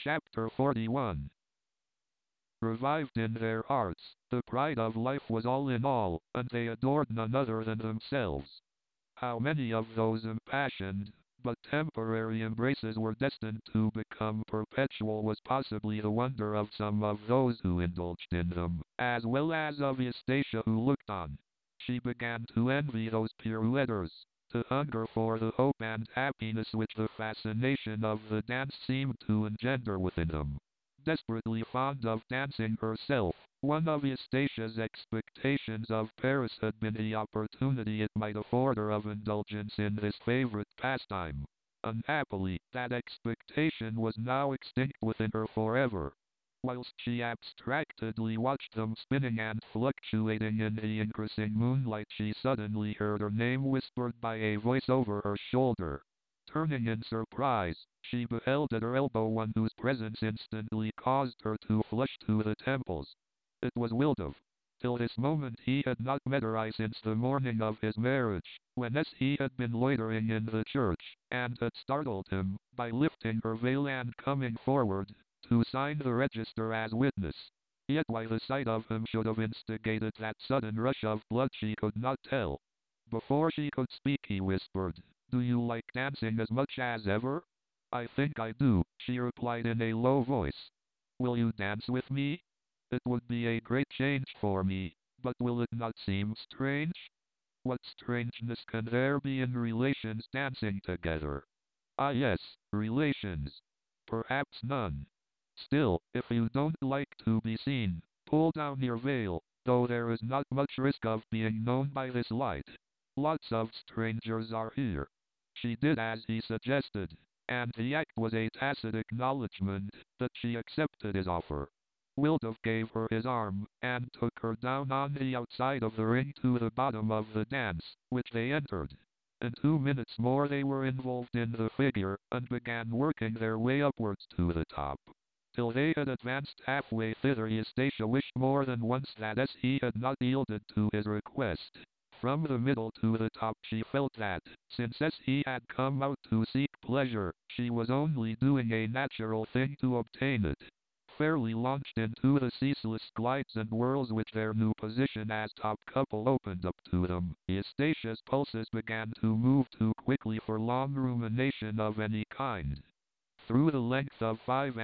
Chapter 41. Revived in their hearts, the pride of life was all in all, and they adored none other than themselves. How many of those impassioned, but temporary embraces were destined to become perpetual was possibly the wonder of some of those who indulged in them, as well as of Eustacia who looked on. She began to envy those pirouetters, to hunger for the hope and happiness which the fascination of the dance seemed to engender within them. Desperately fond of dancing herself, one of Eustacia's expectations of Paris had been the opportunity it might afford her of indulgence in this favorite pastime. Unhappily, that expectation was now extinct within her forever. Whilst she abstractedly watched them spinning and fluctuating in the increasing moonlight, she suddenly heard her name whispered by a voice over her shoulder. Turning in surprise, she beheld at her elbow one whose presence instantly caused her to flush to the temples. It was Wildov. Till this moment he had not met her eye since the morning of his marriage, when he had been loitering in the church, and had startled him, by lifting her veil and coming forward, to sign the register as witness. Yet why the sight of him should have instigated that sudden rush of blood she could not tell. Before she could speak he whispered, "Do you like dancing as much as ever?" "I think I do," she replied in a low voice. "Will you dance with me?" "It would be a great change for me, but will it not seem strange?" "What strangeness can there be in relations dancing together?" "Ah yes, relations. Perhaps none. Still, if you don't like to be seen, pull down your veil, though there is not much risk of being known by this light. Lots of strangers are here." She did as he suggested, and the act was a tacit acknowledgment that she accepted his offer. Wildov gave her his arm, and took her down on the outside of the ring to the bottom of the dance, which they entered. In 2 minutes more they were involved in the figure, and began working their way upwards to the top. Till they had advanced halfway thither, Eustacia wished more than once that he had not yielded to his request. From the middle to the top she felt that, since he had come out to seek pleasure, she was only doing a natural thing to obtain it. Fairly launched into the ceaseless glides and whirls which their new position as top couple opened up to them, Eustacia's pulses began to move too quickly for long rumination of any kind. Through the length of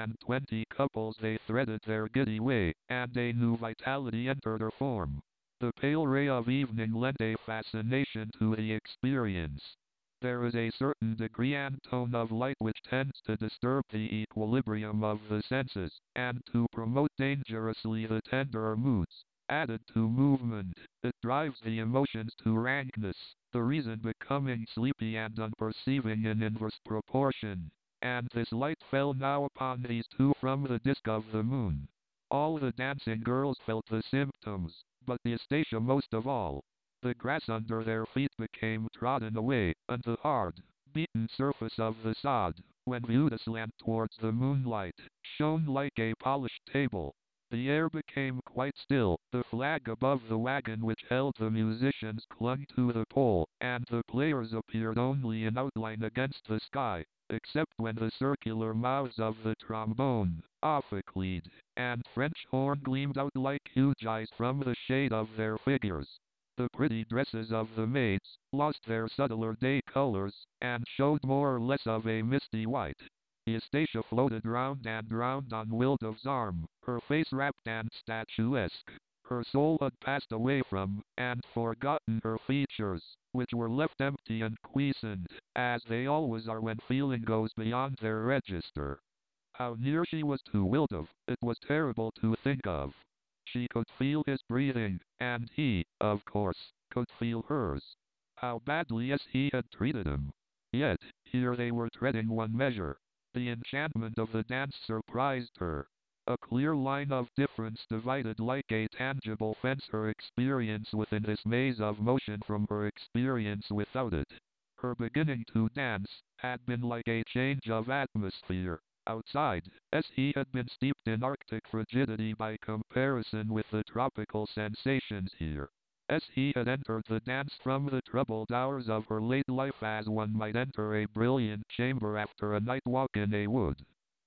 25 couples they threaded their giddy way, and a new vitality entered her form. The pale ray of evening lent a fascination to the experience. There is a certain degree and tone of light which tends to disturb the equilibrium of the senses, and to promote dangerously the tenderer moods. Added to movement, it drives the emotions to rankness, the reason becoming sleepy and unperceiving in inverse proportion. And this light fell now upon these two from the disk of the moon. All the dancing girls felt the symptoms, but Eustacia most of all. The grass under their feet became trodden away, and the hard, beaten surface of the sod, when viewed aslant towards the moonlight, shone like a polished table. The air became quite still, the flag above the wagon which held the musicians clung to the pole, and the players appeared only in outline against the sky, except when the circular mouths of the trombone, ophicleide, and French horn gleamed out like huge eyes from the shade of their figures. The pretty dresses of the maids lost their subtler day colors, and showed more or less of a misty white. Eustacia floated round and round on Wildov's arm, her face rapt and statuesque. Her soul had passed away from, and forgotten her features, which were left empty and quiescent, as they always are when feeling goes beyond their register. How near she was to Wildov, it was terrible to think of. She could feel his breathing, and he, of course, could feel hers. How badly he had treated him. Yet, here they were treading one measure. The enchantment of the dance surprised her. A clear line of difference divided like a tangible fence her experience within this maze of motion from her experience without it. Her beginning to dance had been like a change of atmosphere. Outside, he had been steeped in arctic frigidity by comparison with the tropical sensations here. He had entered the dance from the troubled hours of her late life as one might enter a brilliant chamber after a night walk in a wood.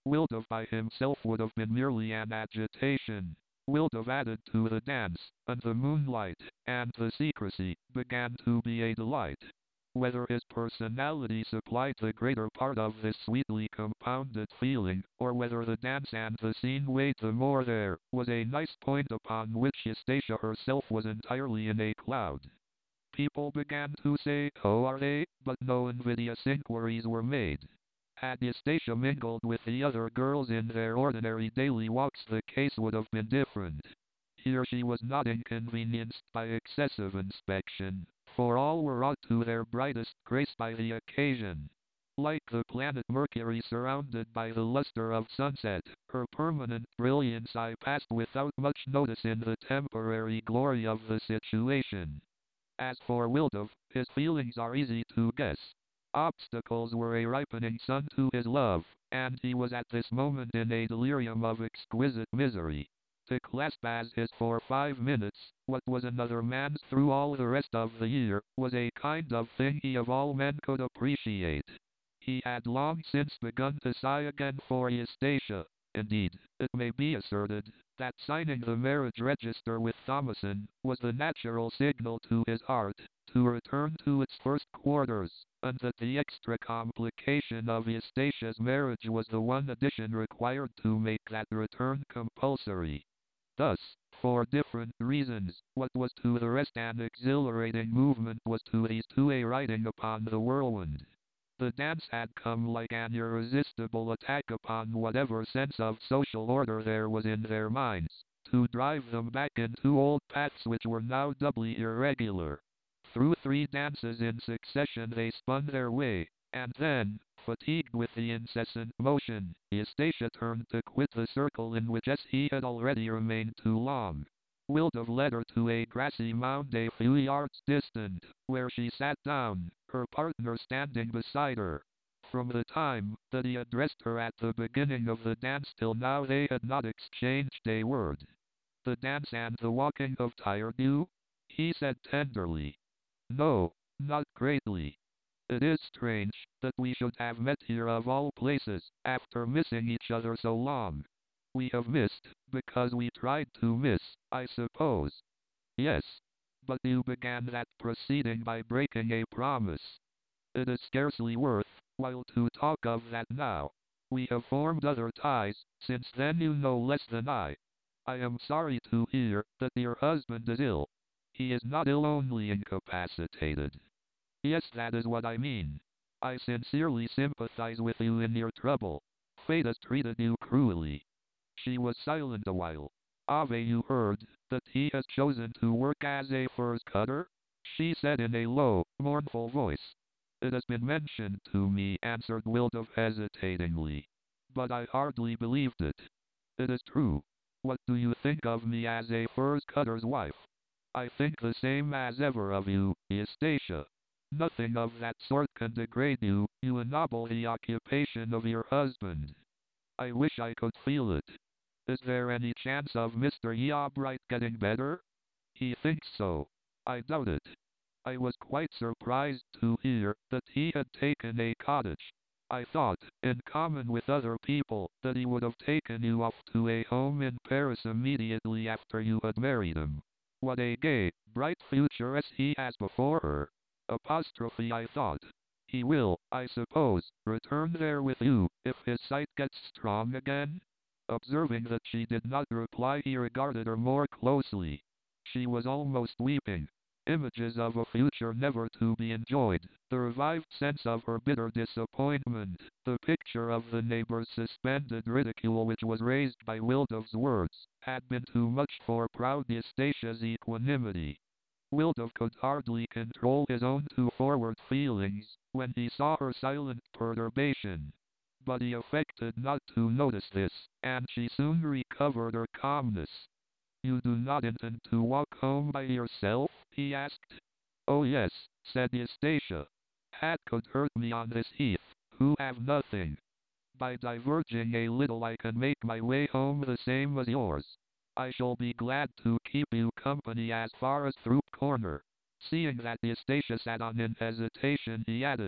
Wildov by himself would have been merely an agitation. Wildov added to the dance, and the moonlight, and the secrecy, began to be a delight. Whether his personality supplied the greater part of this sweetly compounded feeling, or whether the dance and the scene weighed the more, there was a nice point upon which Eustacia herself was entirely in a cloud. People began to say, "Oh, are they?" but no invidious inquiries were made. Had Eustacia mingled with the other girls in their ordinary daily walks, the case would have been different. Here she was not inconvenienced by excessive inspection, for all were wrought to their brightest grace by the occasion. Like the planet Mercury surrounded by the luster of sunset, her permanent brilliance I passed without much notice in the temporary glory of the situation. As for Wildov, his feelings are easy to guess. Obstacles were a ripening sun to his love, and he was at this moment in a delirium of exquisite misery. To clasp as his for 5 minutes, what was another man's through all the rest of the year, was a kind of thing he of all men could appreciate. He had long since begun to sigh again for Eustacia. Indeed, it may be asserted that signing the marriage register with Thomason was the natural signal to his heart to return to its first quarters, and that the extra complication of Eustacia's marriage was the one addition required to make that return compulsory. Thus, for different reasons, what was to the rest an exhilarating movement was to these two a riding upon the whirlwind. The dance had come like an irresistible attack upon whatever sense of social order there was in their minds, to drive them back into old paths which were now doubly irregular. Through 3 dances in succession they spun their way, and then, fatigued with the incessant motion, Eustacia turned to quit the circle in which he had already remained too long. Wildov led her to a grassy mound a few yards distant, where she sat down, her partner standing beside her. From the time that he addressed her at the beginning of the dance till now they had not exchanged a word. "The dance and the walking have tired you?" he said tenderly. "No, not greatly. It is strange that we should have met here of all places, after missing each other so long. We have missed, because we tried to miss, I suppose." "Yes. But you began that proceeding by breaking a promise. It is scarcely worth while to talk of that now. We have formed other ties, since then you know less than I. I am sorry to hear that your husband is ill. He is not ill, only incapacitated." "Yes, that is what I mean. I sincerely sympathize with you in your trouble. Fate has treated you cruelly." She was silent a while. "Have you heard that he has chosen to work as a furs cutter?" she said in a low, mournful voice. "It has been mentioned to me," answered Wildov hesitatingly. "But I hardly believed it. It is true. What do you think of me as a furs cutter's wife?" "I think the same as ever of you, Eustacia. Nothing of that sort can degrade you. You ennoble the occupation of your husband." "I wish I could feel it. Is there any chance of Mr. Eobright getting better?" "He thinks so. I doubt it. I was quite surprised to hear that he had taken a cottage. I thought, in common with other people, that he would have taken you off to a home in Paris immediately after you had married him. What a gay, bright future as he has before her. Apostrophe, I thought. He will, I suppose, return there with you, if his sight gets strong again?" Observing that she did not reply, he regarded her more closely. She was almost weeping. Images of a future never to be enjoyed, the revived sense of her bitter disappointment, the picture of the neighbors' suspended ridicule which was raised by Wildov's words, had been too much for proud Eustacia's equanimity. Wildov could hardly control his own too forward feelings, when he saw her silent perturbation. But he affected not to notice this, and she soon recovered her calmness. "You do not intend to walk home by yourself?" he asked. "Oh yes," said Eustacia. "Hat could hurt me on this heath, who have nothing. By diverging a little I can make my way home the same as yours. I shall be glad to keep you company as far as Throop Corner." Seeing that Eustacia sat on in hesitation, he added,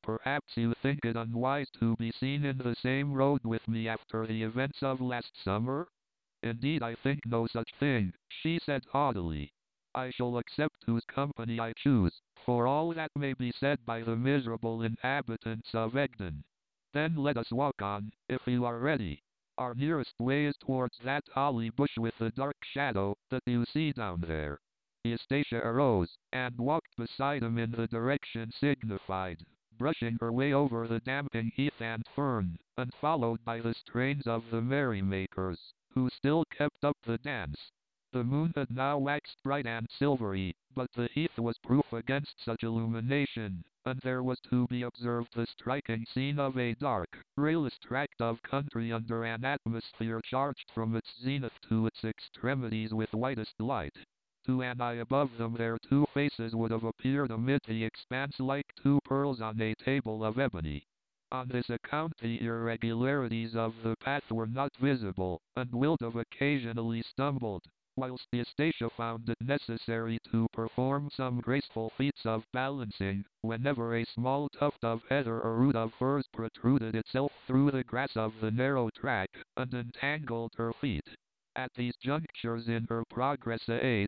perhaps you think it unwise to be seen in the same road with me after the events of last summer? Indeed, I think no such thing, she said haughtily. I shall accept whose company I choose, for all that may be said by the miserable inhabitants of Egdon. Then let us walk on, if you are ready. Our nearest way is towards that holly bush with the dark shadow that you see down there. Eustacia arose, and walked beside him in the direction signified, brushing her way over the damping heath and fern, and followed by the strains of the merrymakers, who still kept up the dance. The moon had now waxed bright and silvery, but the heath was proof against such illumination, and there was to be observed the striking scene of a dark, rayless tract of country under an atmosphere charged from its zenith to its extremities with whitest light. To an eye above them their two faces would have appeared amid the expanse like two pearls on a table of ebony. On this account the irregularities of the path were not visible, and Wildov occasionally stumbled, whilst Eustacia found it necessary to perform some graceful feats of balancing, whenever a small tuft of heather or root of furze protruded itself through the grass of the narrow track, and entangled her feet. At these junctures in her progress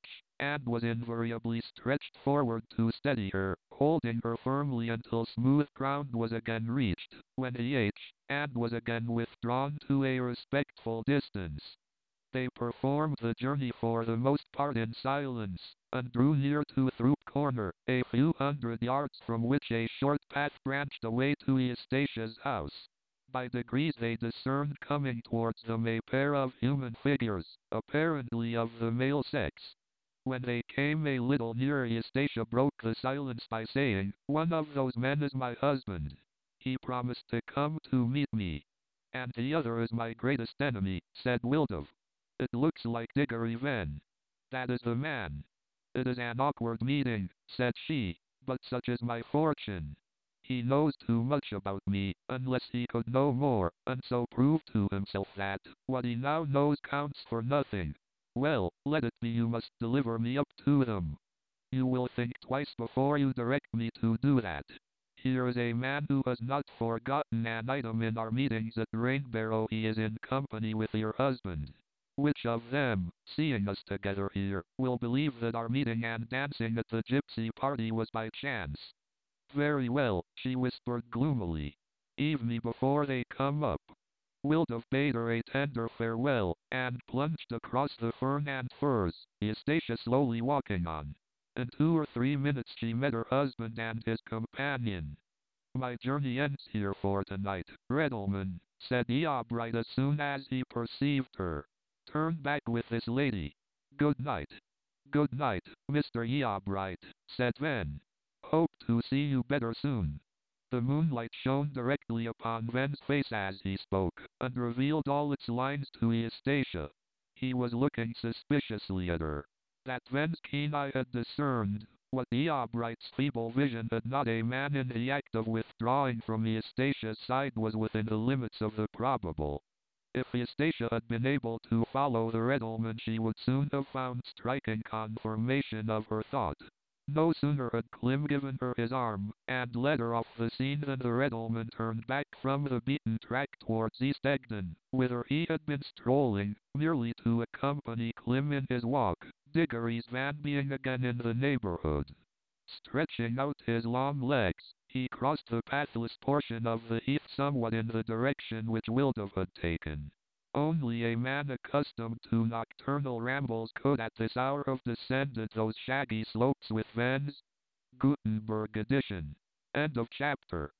and was invariably stretched forward to steady her, holding her firmly until smooth ground was again reached, when and was again withdrawn to a respectful distance. They performed the journey for the most part in silence, and drew near to Throop Corner, a few hundred yards from which a short path branched away to Eustacia's house. By degrees they discerned coming towards them a pair of human figures, apparently of the male sex. When they came a little nearer, Eustacia broke the silence by saying, "One of those men is my husband. He promised to come to meet me." "And the other is my greatest enemy," said Wildov. "It looks like Diggory Venn." "That is the man." "It is an awkward meeting," said she, "but such is my fortune. He knows too much about me, unless he could know more, and so prove to himself that what he now knows counts for nothing. Well, let it be, you must deliver me up to them. You will think twice before you direct me to do that. Here is a man who has not forgotten an item in our meetings at Rainbarrow. He is in company with your husband. Which of them, seeing us together here, will believe that our meeting and dancing at the gypsy party was by chance?" "Very well," she whispered gloomily. "Eve me before they come up." Wildov bade her a tender farewell, and plunged across the fern and furze, Eustacia slowly walking on. In 2 or 3 minutes she met her husband and his companion. "My journey ends here for tonight, Redelman," said Eobright as soon as he perceived her. "Turn back with this lady. Good night." "Good night, Mr. Eobright," said Venn. "Hope to see you better soon." The moonlight shone directly upon Venn's face as he spoke, and revealed all its lines to Eustacia. He was looking suspiciously at her. That Venn's keen eye had discerned what Eobright's feeble vision had not, a man in the act of withdrawing from Eustacia's side was within the limits of the probable. If Eustacia had been able to follow the Redelman, she would soon have found striking confirmation of her thought. No sooner had Klim given her his arm, and led her off the scene, than the Redelman turned back from the beaten track towards East Egdon, whither he had been strolling, merely to accompany Klim in his walk, Diggory's van being again in the neighborhood. Stretching out his long legs, he crossed the pathless portion of the heath somewhat in the direction which Wildov had taken. Only a man accustomed to nocturnal rambles could at this hour have descended those shaggy slopes with Venn's Gutenberg edition. End of chapter.